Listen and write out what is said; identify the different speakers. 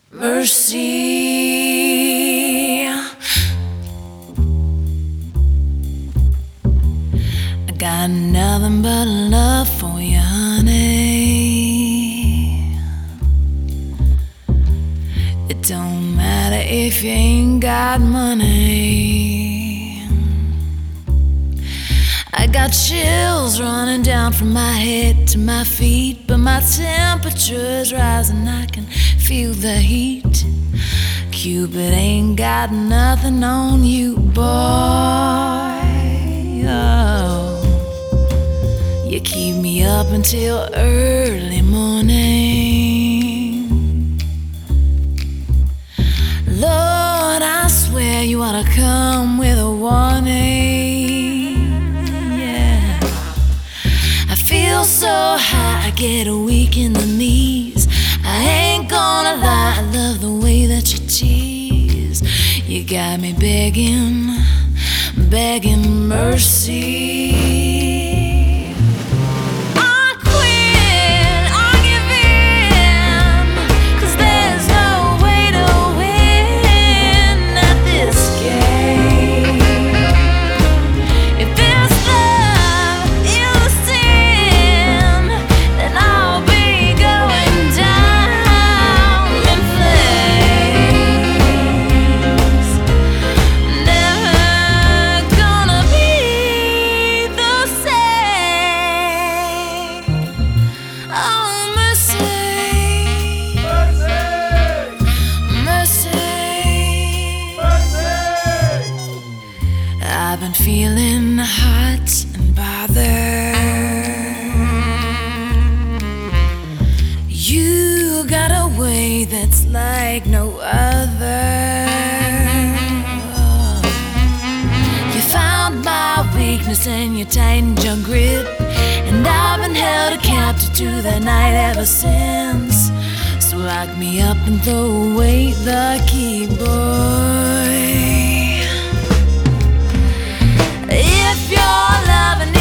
Speaker 1: Mercy, I got nothing but love for you, honey. It don't matter if you ain't got money. I got chills running down from my head to my feet, but my temperature's rising, I can feel the heat. Cupid ain't got nothing on you, boy. Oh, you keep me up until early morning. Lord, I swear you ought to come with a warning. Yeah, I feel so high, I get weak in the knees. I ain't gonna lie, I love the way that you tease. You got me begging, begging mercy. I've been feeling hot and bothered. You got a way that's like no other. You found my weakness and you tightened your grip, and I've been held captive to that night ever since. So lock me up and throw away the key, boy. If you're loving